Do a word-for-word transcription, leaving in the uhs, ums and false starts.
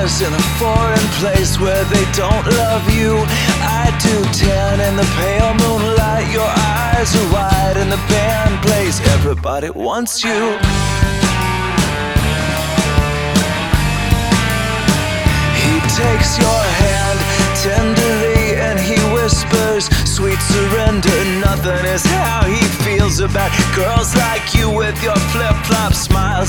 bars in a foreign place where they don't love you. I do tan in the pale moonlight. Your eyes are wide and the band plays Everybody Wants You. He takes your hand tenderly and he whispers, sweet surrender, nothing is how he feels about girls like you with your flip-flop smiles